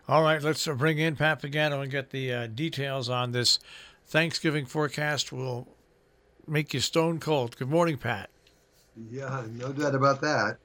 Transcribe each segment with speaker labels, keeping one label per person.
Speaker 1: All right, let's bring in Pat Pagano and get the details on this Thanksgiving forecast. Will make you stone cold. Good morning, Pat.
Speaker 2: Yeah, no doubt about that.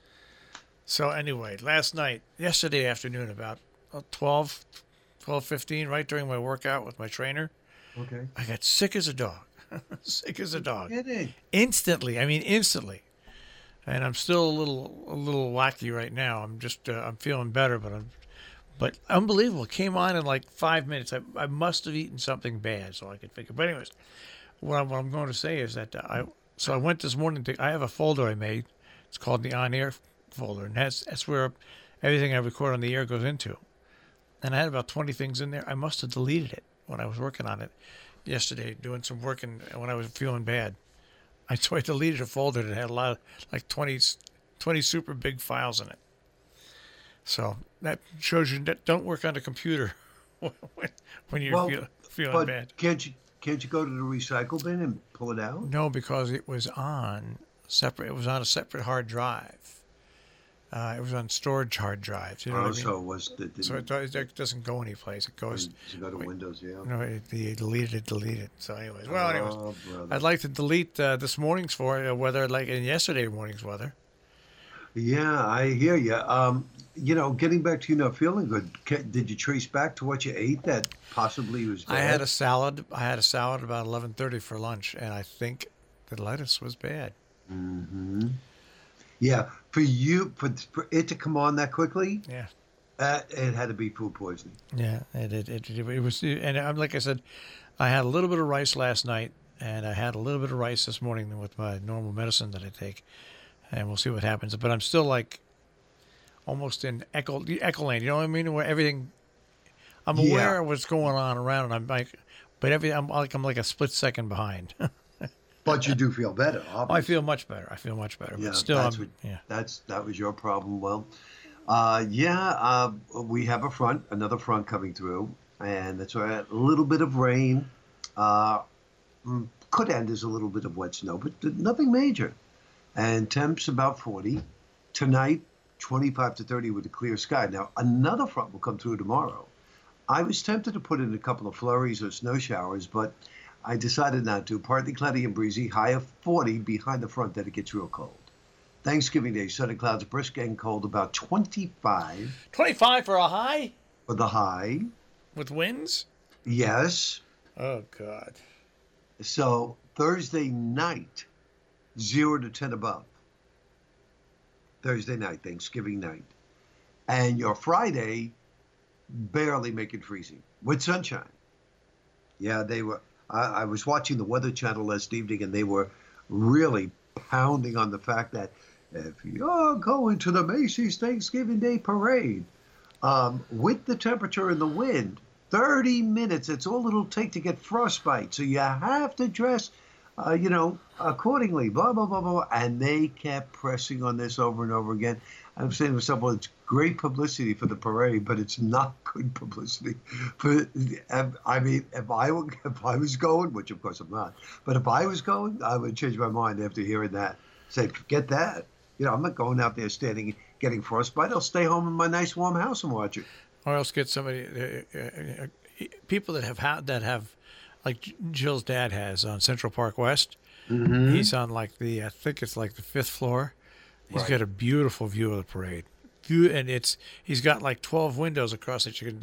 Speaker 1: So anyway, yesterday afternoon, about 12, 12:15, right during my workout with my trainer,
Speaker 2: Okay.
Speaker 1: I got sick as a dog. Sick as a
Speaker 2: No
Speaker 1: dog.
Speaker 2: kidding.
Speaker 1: Instantly. I mean, instantly. And I'm still a little wacky right now. I'm feeling better, but unbelievable. It came on in like 5 minutes. I must have eaten something bad, so I could figure. But anyways, what I'm going to say is that I went this morning. I have a folder I made. It's called the on air folder, and that's where everything I record on the air goes into. And I had about 20 things in there. I must have deleted it when I was working on it yesterday, doing some work, and when I was feeling bad. So I deleted a folder that had a lot of like 20 super big files in it. So that shows you that don't work on a computer when, when you're
Speaker 2: Well,
Speaker 1: feeling
Speaker 2: but
Speaker 1: bad.
Speaker 2: can't you go to the recycle bin and pull it out?
Speaker 1: No, because it was on separate. It was on a separate hard drive. It was on storage hard drives. You know what
Speaker 2: Oh,
Speaker 1: I mean?
Speaker 2: so it was the
Speaker 1: So
Speaker 2: didn't
Speaker 1: it doesn't go anyplace. It goes.
Speaker 2: to go to
Speaker 1: Wait,
Speaker 2: Windows, yeah.
Speaker 1: no, deleted it. Deleted. So anyways,
Speaker 2: Oh, brother.
Speaker 1: I'd like to delete this morning's weather, like in yesterday morning's weather.
Speaker 2: Yeah, I hear you. Getting back to you not feeling good, did you trace back to what you ate that possibly was
Speaker 1: I had a
Speaker 2: bad?
Speaker 1: salad. I had a salad about 11:30 for lunch, and I think the lettuce was bad.
Speaker 2: Hmm. Yeah, for it to come on that quickly,
Speaker 1: Yeah,
Speaker 2: it had to be food poisoning.
Speaker 1: yeah. It was, and I'm like I said, I had a little bit of rice last night, and I had a little bit of rice this morning with my normal medicine that I take, and we'll see what happens. But I'm still like almost in echo land. You know what I mean? Where everything, I'm
Speaker 2: Yeah,
Speaker 1: aware of what's going on around, and I'm like, but I'm like a split second behind.
Speaker 2: but you do feel better,
Speaker 1: I feel
Speaker 2: obviously.
Speaker 1: much better. I feel much better, but
Speaker 2: Yeah,
Speaker 1: still, yeah.
Speaker 2: that was your problem. Well, yeah, we have another front coming through, and that's why a little bit of rain uh, could end as a little bit of wet snow, but nothing major. And temps about 40. Tonight, 25 to 30 with a clear sky. Now, another front will come through tomorrow. I was tempted to put in a couple of flurries or snow showers, but I decided not to. Partly cloudy and breezy, high of 40 behind the front, that it gets real cold. Thanksgiving Day, sunny clouds, brisk and cold, about 25
Speaker 1: 25 for a high
Speaker 2: for the high.
Speaker 1: with winds.
Speaker 2: Yes.
Speaker 1: Oh God.
Speaker 2: So Thursday night, 0 to 10 above. Thursday night, Thanksgiving night. And your Friday, barely making freezing with sunshine. Yeah, they were. I was watching the Weather Channel last evening, and they were really pounding on the fact that if you're going to the Macy's Thanksgiving Day Parade, with the temperature and the wind, 30 minutes, it's all it'll take to get frostbite. So you have to dress, accordingly, blah, blah, blah, blah. And they kept pressing on this over and over again. I'm saying to myself, well, it's great publicity for the parade, but it's not good publicity. For, I mean, if I was going, which of course I'm not, but if I was going, I would change my mind after hearing that. Say, forget that. I'm not going out there standing, getting frostbite. I'll stay home in my nice warm house and watch it.
Speaker 1: Or else get somebody, people that have, like Jill's dad has on Central Park West.
Speaker 2: Mm-hmm.
Speaker 1: He's on like I think it's like the fifth floor. He's
Speaker 2: Right.
Speaker 1: got a beautiful view of the parade. And he's got like 12 windows across that you can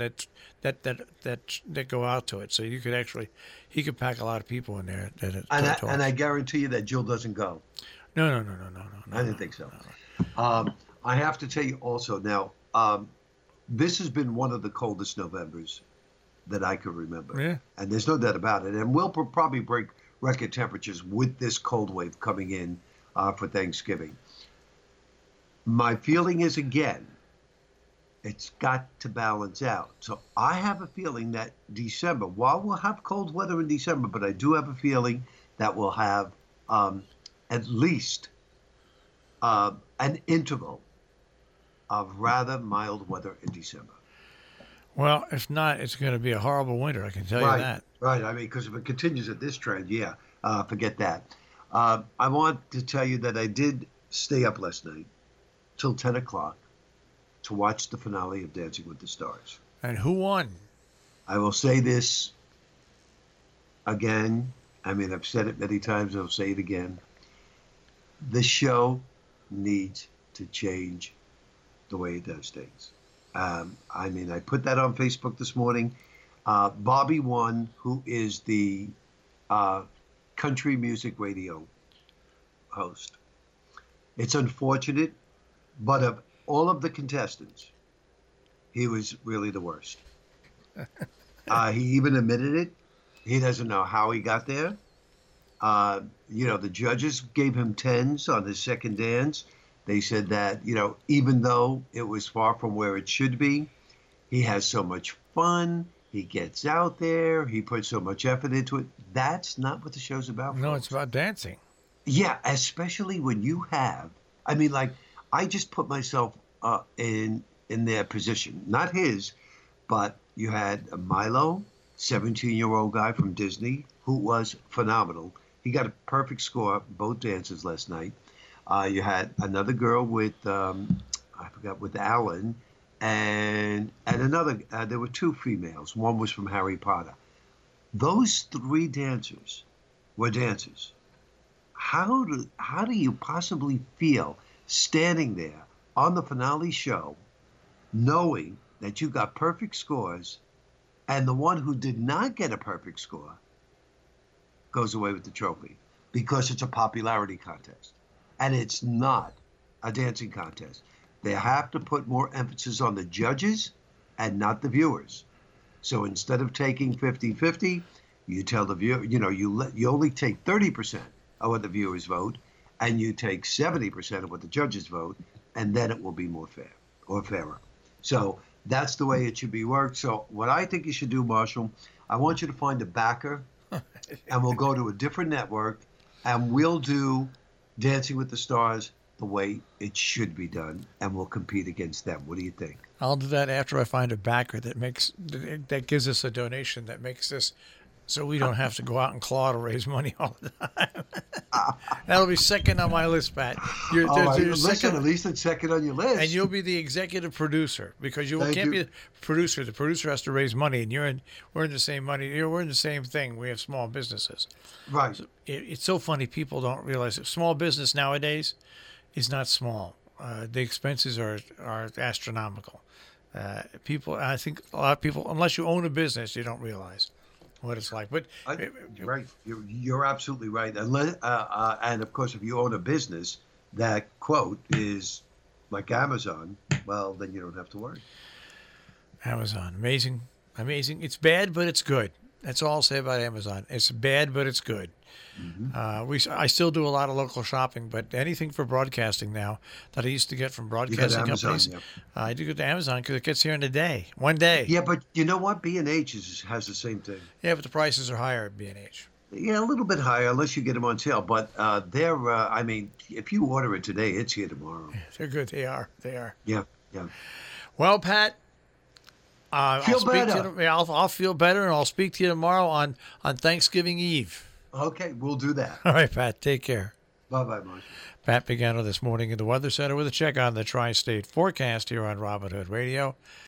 Speaker 1: that go out to it. So he could pack a lot of people in there.
Speaker 2: And I guarantee you that Jill doesn't go.
Speaker 1: No, no, no, no, no, no,
Speaker 2: I
Speaker 1: no,
Speaker 2: didn't think so. I have to tell you also now, this has been one of the coldest Novembers that I can remember.
Speaker 1: no. Yeah.
Speaker 2: And there's no doubt about it. And we'll probably break record temperatures with this cold wave coming in for Thanksgiving. My feeling is, again, it's got to balance out. So I have a feeling that December, while we'll have cold weather in December, but I do have a feeling that we'll have at least an interval of rather mild weather in December.
Speaker 1: Well, if not, it's going to be a horrible winter. I can tell you
Speaker 2: Right,
Speaker 1: that.
Speaker 2: right. I mean, because if it continues at this trend, yeah, forget that. I want to tell you that I did stay up last night till 10 o'clock to watch the finale of Dancing with the Stars.
Speaker 1: And who won?
Speaker 2: I will say this again. I mean, I've said it many times. I'll say it again. The show needs to change the way it does things. I mean, I put that on Facebook this morning. Bobby won, who is the country music radio host. It's unfortunate, but of all of the contestants, he was really the worst. He even admitted it. He doesn't know how he got there. The judges gave him 10s on his second dance. They said that, even though it was far from where it should be, he has so much fun. He gets out there. He puts so much effort into it. That's not what the show's about.
Speaker 1: No,
Speaker 2: folks.
Speaker 1: it's about dancing.
Speaker 2: Yeah, especially when you have, I mean, like, I just put myself in their position. Not his, but you had Milo, 17-year-old guy from Disney, who was phenomenal. He got a perfect score both dances last night. You had another girl with, with Alan, and another, there were two females. One was from Harry Potter. Those three dancers were dancers. How do you possibly feel standing there on the finale show knowing that you got perfect scores and the one who did not get a perfect score goes away with the trophy because it's a popularity contest and it's not a dancing contest? They have to put more emphasis on the judges and not the viewers. So instead of taking 50-50, you tell the viewer, you only take 30% of what the viewers vote, and you take 70% of what the judges vote, and then it will be more fair or fairer. So that's the way it should be worked. So what I think you should do, Marshall, I want you to find a backer, and we'll go to a different network, and we'll do Dancing with the Stars the way it should be done, and we'll compete against them. What do you think?
Speaker 1: I'll do that after I find a backer that gives us a donation that makes this so we don't have to go out and claw to raise money all the time. That'll be second on my list, Pat.
Speaker 2: Listen, at least it's second on your list.
Speaker 1: And you'll be the executive producer because you can't be the producer. The producer has to raise money, and we're in the same money. We're in the same thing. We have small businesses.
Speaker 2: Right.
Speaker 1: So it's so funny. People don't realize that small business nowadays is not small. The expenses are astronomical. I think a lot of people, unless you own a business, you don't realize what it's like. But
Speaker 2: right, you're absolutely right. And of course, if you own a business that quote is like Amazon, well, then you don't have to worry.
Speaker 1: Amazon, amazing. It's bad, but it's good. That's all I'll say about Amazon. It's bad, but it's good. Mm-hmm. I still do a lot of local shopping, but anything for broadcasting now that I used to get from broadcasting companies, I do go to Amazon because it gets here in a day, one day.
Speaker 2: Yeah, but you know what? B&H has the same thing.
Speaker 1: Yeah, but the prices are higher at B&H.
Speaker 2: Yeah, a little bit higher unless you get them on sale. But if you order it today, it's here tomorrow.
Speaker 1: Yeah, they're good. They are.
Speaker 2: Yeah.
Speaker 1: Well, Pat,
Speaker 2: I'll
Speaker 1: feel better, and I'll speak to you tomorrow on Thanksgiving Eve.
Speaker 2: Okay, we'll do that.
Speaker 1: All right, Pat, take care.
Speaker 2: Bye-bye, Marshall.
Speaker 1: Pat Pagano this morning in the Weather Center with a check on the tri-state forecast here on Robin Hood Radio.